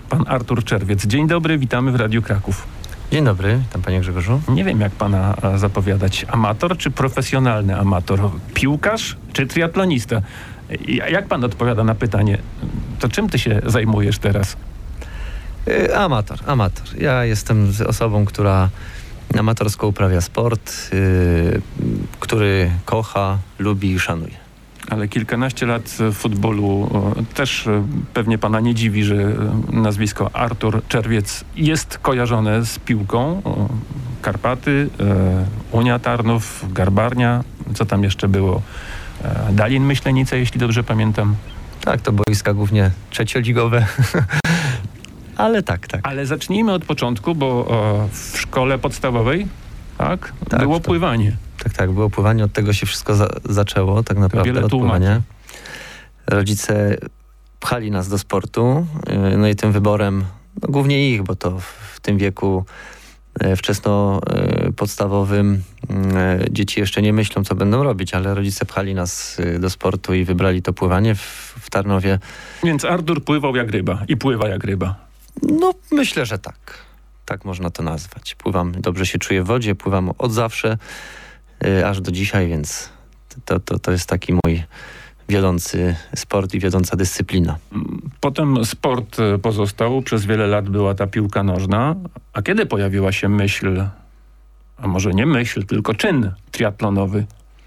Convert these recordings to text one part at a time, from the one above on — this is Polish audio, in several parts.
pan Artur Czerwiec. Dzień dobry, witamy w Radiu Kraków. Dzień dobry, witam panie Grzegorzu. Nie wiem, jak pana zapowiadać. Amator czy profesjonalny amator? Piłkarz czy triatlonista? Jak pan odpowiada na pytanie, to czym ty się zajmujesz teraz? Amator. Ja jestem osobą, która amatorsko uprawia sport, który kocha, lubi i szanuje. Ale kilkanaście lat w futbolu też pewnie pana nie dziwi, że nazwisko Artur Czerwiec jest kojarzone z piłką. Karpaty, Unia Tarnów, Garbarnia, co tam jeszcze było? Dalin Myślenice, jeśli dobrze pamiętam. Tak, to boiska głównie trzecioligowe. Ale tak. Ale zacznijmy od początku, bo w szkole podstawowej było pływanie. Tak, było pływanie, od tego się wszystko zaczęło, tak naprawdę, od pływania. Rodzice pchali nas do sportu, no i tym wyborem, no głównie ich, bo to w tym wieku wczesno podstawowym dzieci jeszcze nie myślą, co będą robić, ale rodzice pchali nas do sportu i wybrali to pływanie w Tarnowie. Więc Artur pływał jak ryba i pływa jak ryba. No, myślę, że tak. Tak można to nazwać. Pływam, dobrze się czuję w wodzie, pływam od zawsze, aż do dzisiaj, więc to jest taki mój wiodący sport i wiodąca dyscyplina. Potem sport pozostał, przez wiele lat była ta piłka nożna. A kiedy pojawiła się myśl, a może nie myśl, tylko czyn triatlonowy?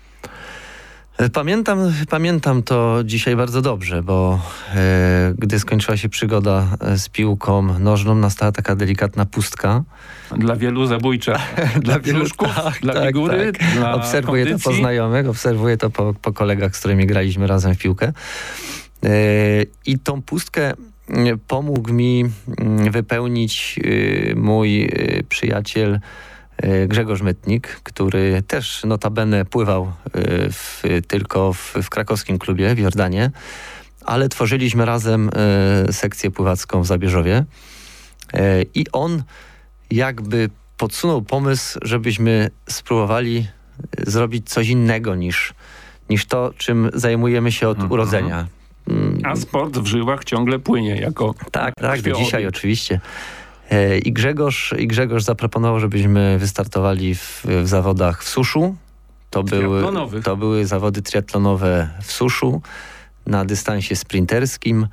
Pamiętam to dzisiaj bardzo dobrze, bo gdy skończyła się przygoda z piłką nożną, nastała taka delikatna pustka. Dla wielu zabójcza. Dla brzuszków, dla figury, dla obserwuję kondycji. to po znajomych, obserwuję to po kolegach, z którymi graliśmy razem w piłkę. I tą pustkę pomógł mi wypełnić mój przyjaciel Grzegorz Mytnik, który też notabene pływał tylko w krakowskim klubie w Jordanie, ale tworzyliśmy razem sekcję pływacką w Zabierzowie i on jakby podsunął pomysł, żebyśmy spróbowali zrobić coś innego niż to, czym zajmujemy się od urodzenia. A sport w żyłach ciągle płynie jako Tak, do dzisiaj oczywiście. I Grzegorz zaproponował, żebyśmy wystartowali w zawodach w suszu. To były zawody triatlonowe w suszu na dystansie sprinterskim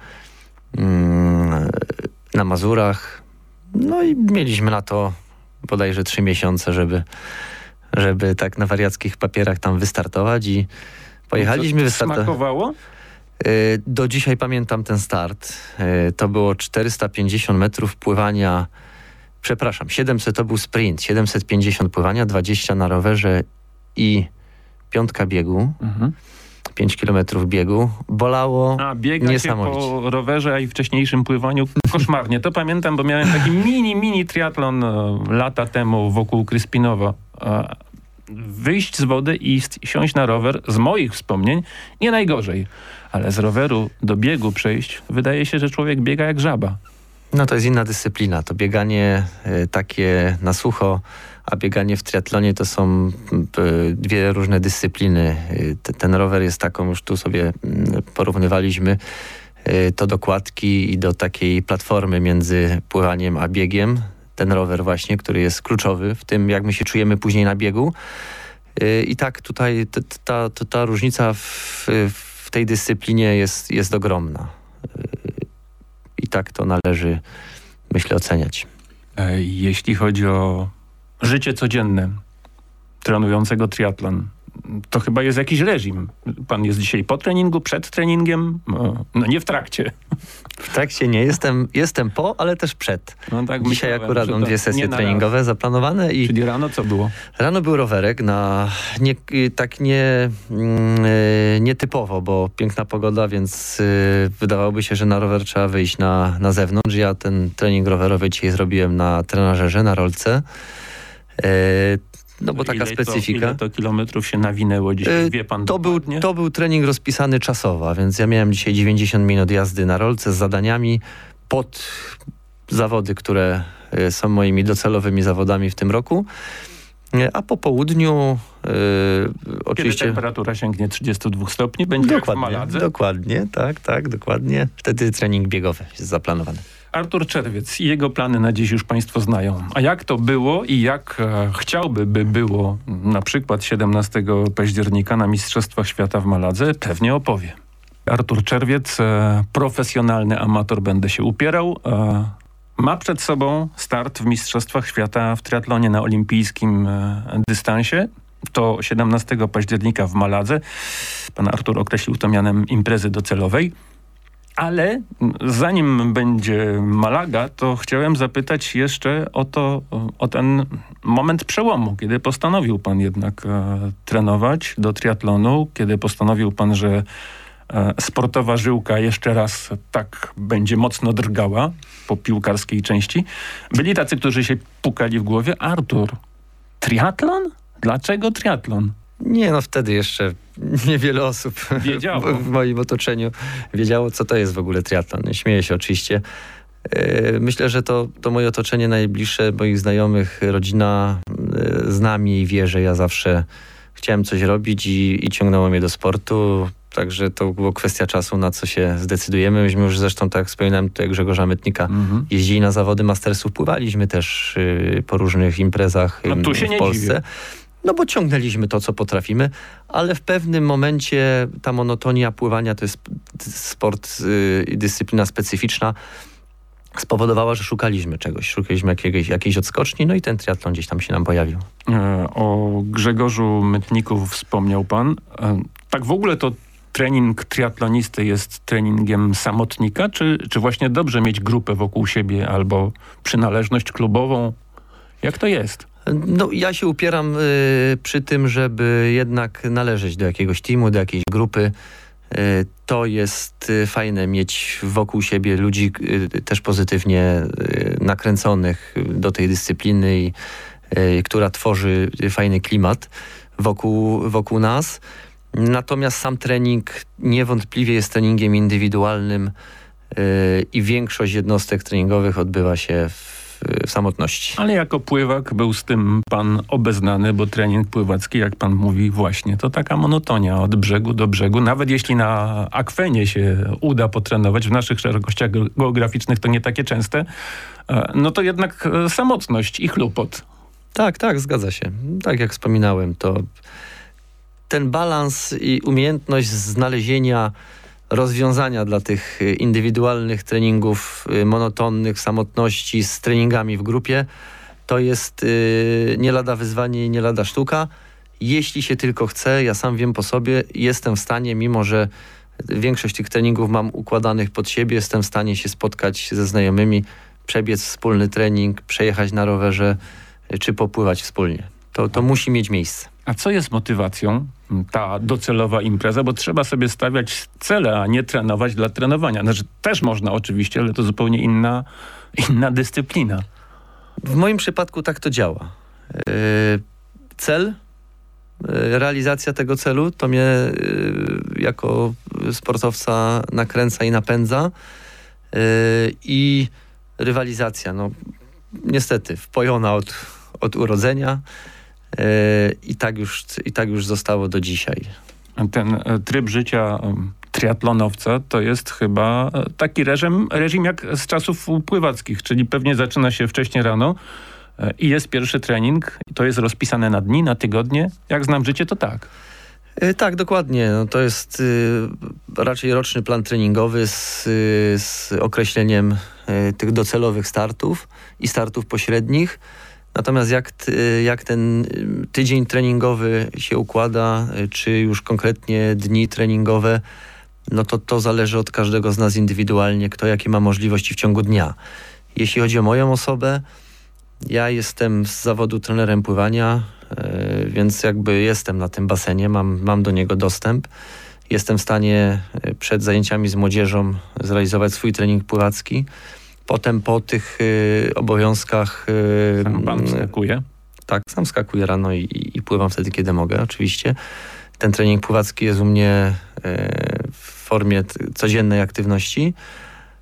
na Mazurach. No i mieliśmy na to bodajże 3 miesiące, żeby tak na wariackich papierach tam wystartować i pojechaliśmy. Smakowało? Do dzisiaj pamiętam ten start. To było 450 metrów pływania, 700 to był sprint, 750 pływania, 20 na rowerze i 5 biegu. 5 kilometrów biegu. Bolało niesamowicie. Po rowerze, a i wcześniejszym pływaniu koszmarnie. To pamiętam, bo miałem taki mini triatlon lata temu wokół Kryspinowa. Wyjść z wody i siąść na rower, z moich wspomnień, nie najgorzej. Ale z roweru do biegu przejść, wydaje się, że człowiek biega jak żaba. No to jest inna dyscyplina. To bieganie takie na sucho, a bieganie w triatlonie to są 2 różne dyscypliny. Ten rower jest taką, już tu sobie porównywaliśmy, to do kładki i do takiej platformy między pływaniem a biegiem. Ten rower właśnie, który jest kluczowy w tym, jak my się czujemy później na biegu. I tak tutaj ta różnica w tej dyscyplinie jest ogromna. I tak to należy, myślę, oceniać. Jeśli chodzi o życie codzienne trenującego triatlon, to chyba jest jakiś reżim. Pan jest dzisiaj po treningu, przed treningiem? No nie w trakcie. W trakcie nie. Jestem po, ale też przed. No tak, dzisiaj akurat mam 2 sesje treningowe zaplanowane. Czyli rano co było? Rano był rowerek nietypowo, bo piękna pogoda, więc wydawałoby się, że na rower trzeba wyjść na zewnątrz. Ja ten trening rowerowy dzisiaj zrobiłem na trenażerze, na rolce. No bo taka specyfika. Ile to kilometrów się nawinęło dzisiaj? Wie pan dokładnie? To był trening rozpisany czasowo, więc ja miałem dzisiaj 90 minut jazdy na rolce z zadaniami pod zawody, które są moimi docelowymi zawodami w tym roku. A po południu oczywiście... Kiedy temperatura sięgnie 32 stopni, będzie dokładnie, jak w Maladze? Dokładnie, tak, dokładnie. Wtedy trening biegowy jest zaplanowany. Artur Czerwiec i jego plany na dziś już państwo znają. A jak to było i jak chciałby by było na przykład 17 października na Mistrzostwach Świata w Maladze, pewnie opowie. Artur Czerwiec, profesjonalny amator, będę się upierał. Ma przed sobą start w Mistrzostwach Świata w triatlonie na olimpijskim dystansie. To 17 października w Maladze. Pan Artur określił to mianem imprezy docelowej. Ale zanim będzie Malaga, to chciałem zapytać jeszcze o ten moment przełomu, kiedy postanowił pan jednak trenować do triatlonu, kiedy postanowił pan, że sportowa żyłka jeszcze raz tak będzie mocno drgała po piłkarskiej części. Byli tacy, którzy się pukali w głowie. Artur, triatlon? Dlaczego triatlon? Nie, no wtedy jeszcze niewiele osób w moim otoczeniu wiedziało, co to jest w ogóle triatlon. Śmieję się oczywiście. Myślę, że to moje otoczenie najbliższe, moich znajomych, rodzina zna mnie i wie, że ja zawsze chciałem coś robić i ciągnęło mnie do sportu. Także to było kwestia czasu, na co się zdecydujemy. Myśmy już zresztą, tak jak wspominałem tutaj Grzegorza Mytnika, jeździli na zawody mastersów, pływaliśmy też po różnych imprezach w Polsce. Dziwię. No bo ciągnęliśmy to, co potrafimy, ale w pewnym momencie ta monotonia pływania, to jest sport i dyscyplina specyficzna, spowodowała, że szukaliśmy czegoś. Szukaliśmy jakiejś odskoczni, no i ten triatlon gdzieś tam się nam pojawił. O Grzegorzu Mytniku wspomniał pan. Tak w ogóle to trening triatlonisty jest treningiem samotnika, czy właśnie dobrze mieć grupę wokół siebie albo przynależność klubową? Jak to jest? No, ja się upieram przy tym, żeby jednak należeć do jakiegoś teamu, do jakiejś grupy. To jest fajne mieć wokół siebie ludzi też pozytywnie nakręconych do tej dyscypliny i która tworzy fajny klimat wokół nas. Natomiast sam trening niewątpliwie jest treningiem indywidualnym i większość jednostek treningowych odbywa się w samotności. Ale jako pływak był z tym pan obeznany, bo trening pływacki, jak pan mówi właśnie, to taka monotonia od brzegu do brzegu. Nawet jeśli na akwenie się uda potrenować, w naszych szerokościach geograficznych to nie takie częste, no to jednak samotność i chlupot. Tak, zgadza się. Tak jak wspominałem, to ten balans i umiejętność znalezienia rozwiązania dla tych indywidualnych treningów monotonnych, w samotności, z treningami w grupie, to jest nie lada wyzwanie i nie lada sztuka. Jeśli się tylko chce, ja sam wiem po sobie, jestem w stanie, mimo że większość tych treningów mam układanych pod siebie, jestem w stanie się spotkać ze znajomymi, przebiec wspólny trening, przejechać na rowerze, czy popływać wspólnie. To musi mieć miejsce. A co jest motywacją, ta docelowa impreza? Bo trzeba sobie stawiać cele, a nie trenować dla trenowania. Znaczy, też można oczywiście, ale to zupełnie inna dyscyplina. W moim przypadku tak to działa. Cel, realizacja tego celu to mnie jako sportowca nakręca i napędza. I rywalizacja, no niestety wpojona od urodzenia. I tak już zostało do dzisiaj. Ten tryb życia triatlonowca to jest chyba taki reżim jak z czasów pływackich, czyli pewnie zaczyna się wcześnie rano i jest pierwszy trening. To jest rozpisane na dni, na tygodnie. Jak znam życie, to tak. Tak, dokładnie. No, to jest raczej roczny plan treningowy z określeniem tych docelowych startów i startów pośrednich. Natomiast jak ten tydzień treningowy się układa, czy już konkretnie dni treningowe, no to zależy od każdego z nas indywidualnie, kto jakie ma możliwości w ciągu dnia. Jeśli chodzi o moją osobę, ja jestem z zawodu trenerem pływania, więc jakby jestem na tym basenie, mam do niego dostęp. Jestem w stanie przed zajęciami z młodzieżą zrealizować swój trening pływacki. Potem po tych obowiązkach... Sam pan skakuje? Tak, sam skakuję rano i pływam wtedy, kiedy mogę, oczywiście. Ten trening pływacki jest u mnie w formie codziennej aktywności.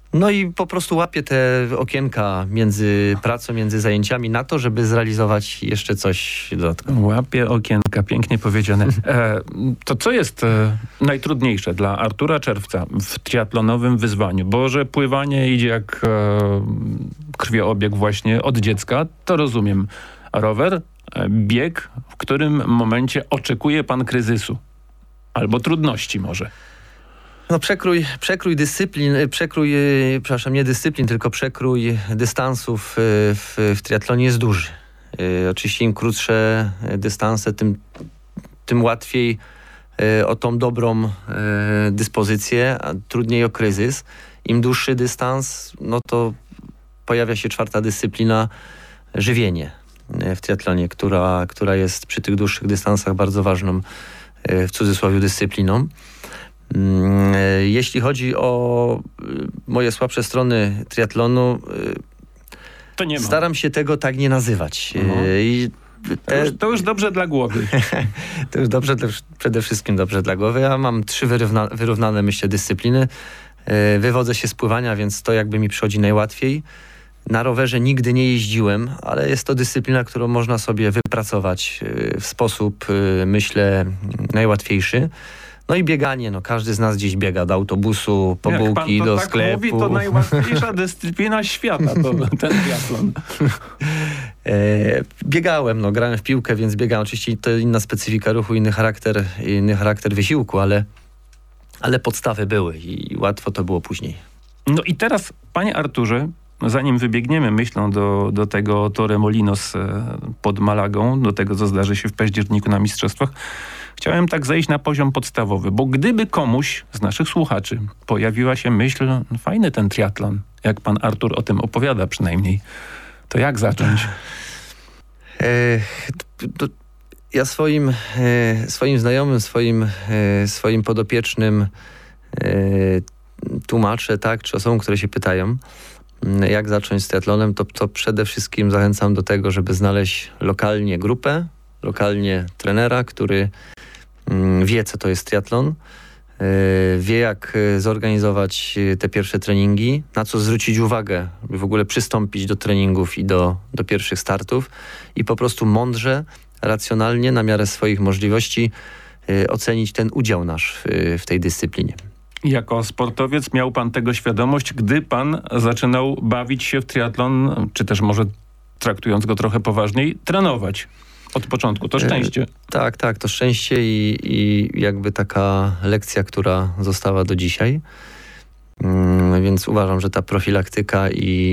No i po prostu łapię te okienka między pracą, między zajęciami na to, żeby zrealizować jeszcze coś dodatkowo. Łapie okienka, pięknie powiedziane. To co jest najtrudniejsze dla Artura Czerwca w triatlonowym wyzwaniu? Bo że pływanie idzie jak krwiobieg właśnie od dziecka, to rozumiem. Rower, bieg, w którym momencie oczekuje pan kryzysu? Albo trudności może? No przekrój dyscyplin, nie dyscyplin, tylko przekrój dystansów w triatlonie jest duży. Oczywiście im krótsze dystanse, tym łatwiej o tą dobrą dyspozycję, a trudniej o kryzys. Im dłuższy dystans, no to pojawia się czwarta dyscyplina, żywienie w triatlonie, która jest przy tych dłuższych dystansach bardzo ważną, w cudzysłowie, dyscypliną. Jeśli chodzi o moje słabsze strony triatlonu, to nie ma. Staram się tego tak nie nazywać. To już dobrze dla głowy. To już przede wszystkim dobrze dla głowy. Ja mam 3 wyrównane, myślę, dyscypliny. Wywodzę się z pływania, więc to jakby mi przychodzi najłatwiej. Na rowerze nigdy nie jeździłem, ale jest to dyscyplina, którą można sobie wypracować w sposób, myślę, najłatwiejszy. No i bieganie, no każdy z nas gdzieś biega do autobusu, po bułki, do sklepu. Jak pan to tak mówi, to najłatwiejsza dyscyplina świata, ten triatlon. Biegałem, no grałem w piłkę, więc biegałem. Oczywiście to inna specyfika ruchu, inny charakter wysiłku, ale podstawy były i łatwo to było później. No i teraz, panie Arturze, zanim wybiegniemy myślą do tego Torremolinos pod Malagą, do tego, co zdarzy się w październiku na mistrzostwach, chciałem tak zejść na poziom podstawowy, bo gdyby komuś z naszych słuchaczy pojawiła się myśl, fajny ten triatlon, jak pan Artur o tym opowiada przynajmniej, to jak zacząć? Ja swoim znajomym, swoim podopiecznym tłumaczę, tak, czy osobom, które się pytają, jak zacząć z triatlonem, to przede wszystkim zachęcam do tego, żeby znaleźć lokalnie grupę, lokalnie trenera, który wie, co to jest triatlon, wie, jak zorganizować te pierwsze treningi, na co zwrócić uwagę, by w ogóle przystąpić do treningów i do pierwszych startów i po prostu mądrze, racjonalnie, na miarę swoich możliwości ocenić ten udział nasz w tej dyscyplinie. Jako sportowiec miał pan tego świadomość, gdy pan zaczynał bawić się w triatlon, czy też może traktując go trochę poważniej, trenować od początku. To szczęście. Tak, to szczęście i jakby taka lekcja, która została do dzisiaj. Więc uważam, że ta profilaktyka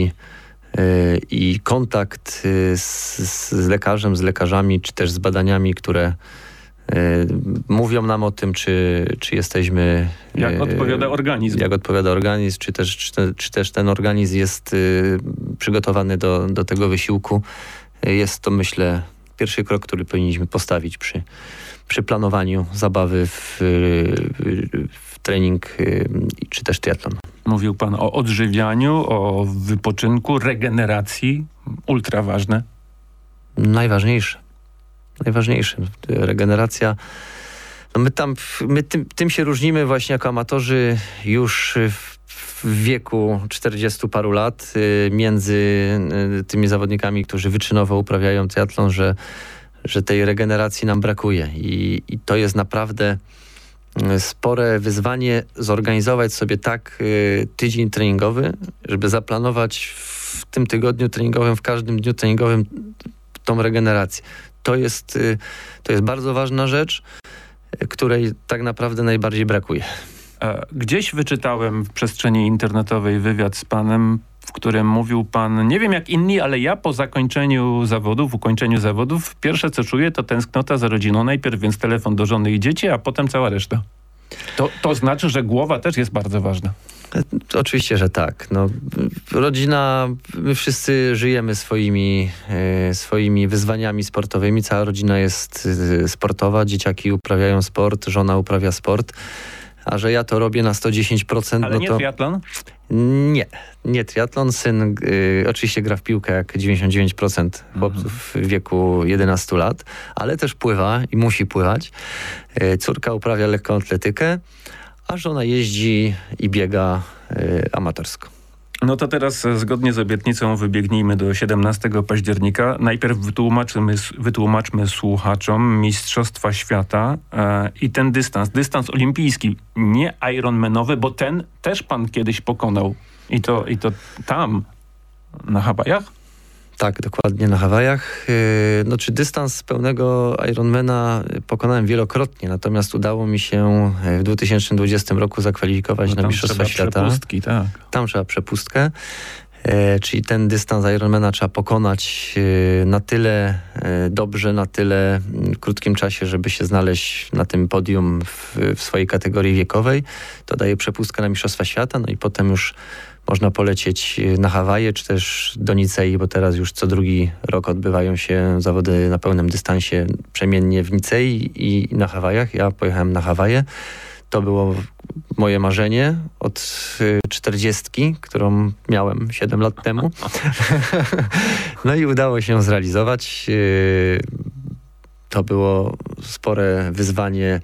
i kontakt z lekarzem, z lekarzami, czy też z badaniami, które mówią nam o tym, czy jesteśmy... Jak odpowiada organizm. Jak odpowiada organizm, czy też ten organizm jest przygotowany do tego wysiłku. Jest to, myślę, pierwszy krok, który powinniśmy postawić przy planowaniu zabawy w trening czy też triatlon. Mówił pan o odżywianiu, o wypoczynku, regeneracji. Ultra ważne. Najważniejsze. Regeneracja. No my tym się różnimy właśnie jako amatorzy już w wieku 40 paru lat między tymi zawodnikami, którzy wyczynowo uprawiają triatlon, że tej regeneracji nam brakuje i to jest naprawdę spore wyzwanie zorganizować sobie tak tydzień treningowy, żeby zaplanować w tym tygodniu treningowym, w każdym dniu treningowym tą regenerację. To jest bardzo ważna rzecz, której tak naprawdę najbardziej brakuje. Gdzieś wyczytałem w przestrzeni internetowej wywiad z panem, w którym mówił pan, nie wiem jak inni, ale ja po ukończeniu zawodów, pierwsze co czuję to tęsknota za rodziną. Najpierw więc telefon do żony i dzieci, a potem cała reszta. To znaczy, że głowa też jest bardzo ważna. Oczywiście, że tak. No, rodzina, my wszyscy żyjemy swoimi wyzwaniami sportowymi. Cała rodzina jest sportowa, dzieciaki uprawiają sport, żona uprawia sport. A że ja to robię na 110%... Ale nie triatlon? Nie triatlon. Syn oczywiście gra w piłkę jak 99% chłopców w wieku 11 lat, ale też pływa i musi pływać. Córka uprawia lekką atletykę, a żona jeździ i biega amatorsko. No to teraz zgodnie z obietnicą wybiegnijmy do 17 października. Najpierw wytłumaczmy słuchaczom Mistrzostwa Świata i ten dystans olimpijski, nie ironmanowy, bo ten też pan kiedyś pokonał. I to tam, na Hawajach? Tak, dokładnie na Hawajach. Czy dystans pełnego Ironmana pokonałem wielokrotnie, natomiast udało mi się w 2020 roku zakwalifikować na Mistrzostwa Świata. Przepustki, tak. Tam trzeba przepustkę, czyli ten dystans Ironmana trzeba pokonać na tyle dobrze, na tyle krótkim czasie, żeby się znaleźć na tym podium w swojej kategorii wiekowej. To daje przepustkę na Mistrzostwa Świata, no i potem już można polecieć na Hawaje, czy też do Nicei, bo teraz już co drugi rok odbywają się zawody na pełnym dystansie przemiennie w Nicei i na Hawajach. Ja pojechałem na Hawaje. To było moje marzenie od 40, którą miałem 7 lat temu. No i udało się zrealizować. To było spore wyzwanie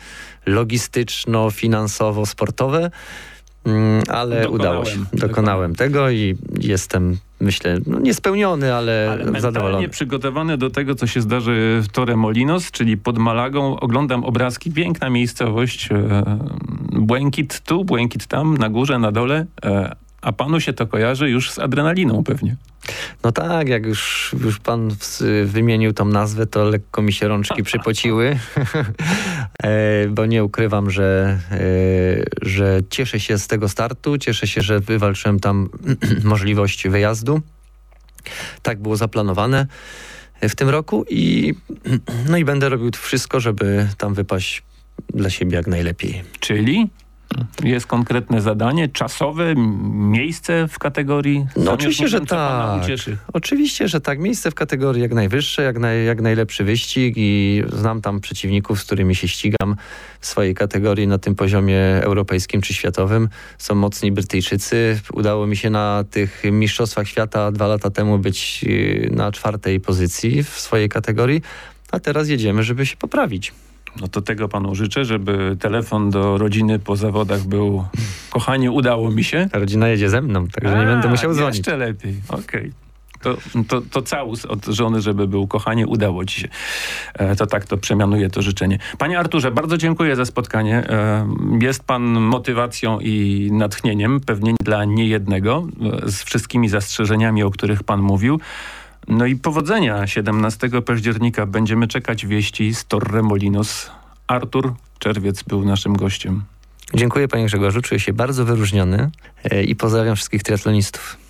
logistyczno-finansowo-sportowe. Ale udało się. Dokonałem tego i jestem, myślę, niespełniony, ale zadowolony. Mentalnie przygotowany do tego, co się zdarzy w Torremolinos, czyli pod Malagą. Oglądam obrazki, piękna miejscowość, błękit tu, błękit tam, na górze, na dole, a panu się to kojarzy już z adrenaliną pewnie. No tak, jak już pan wymienił tą nazwę, to lekko mi się rączki przypociły, bo nie ukrywam, że cieszę się z tego startu, cieszę się, że wywalczyłem tam możliwość wyjazdu. Tak było zaplanowane w tym roku i będę robił wszystko, żeby tam wypaść dla siebie jak najlepiej. Czyli? Jest konkretne zadanie, czasowe, miejsce w kategorii? No oczywiście, że tak. Oczywiście, że tak. Miejsce w kategorii jak najwyższe, jak najlepszy wyścig i znam tam przeciwników, z którymi się ścigam w swojej kategorii na tym poziomie europejskim czy światowym. Są mocni Brytyjczycy. Udało mi się na tych Mistrzostwach Świata 2 lata temu być na 4. pozycji w swojej kategorii, a teraz jedziemy, żeby się poprawić. No to tego panu życzę, żeby telefon do rodziny po zawodach był: kochanie, udało mi się. Rodzina jedzie ze mną, także nie będę musiał dzwonić. Jeszcze lepiej, okej. To całus od żony, żeby był: kochanie, udało ci się. To tak, to przemianuję to życzenie. Panie Arturze, bardzo dziękuję za spotkanie. Jest pan motywacją i natchnieniem, pewnie dla niejednego, z wszystkimi zastrzeżeniami, o których pan mówił. No i powodzenia 17 października. Będziemy czekać wieści z Torremolinos. Artur Czerwiec był naszym gościem. Dziękuję panie Grzegorzu, czuję się bardzo wyróżniony i pozdrawiam wszystkich triatlonistów.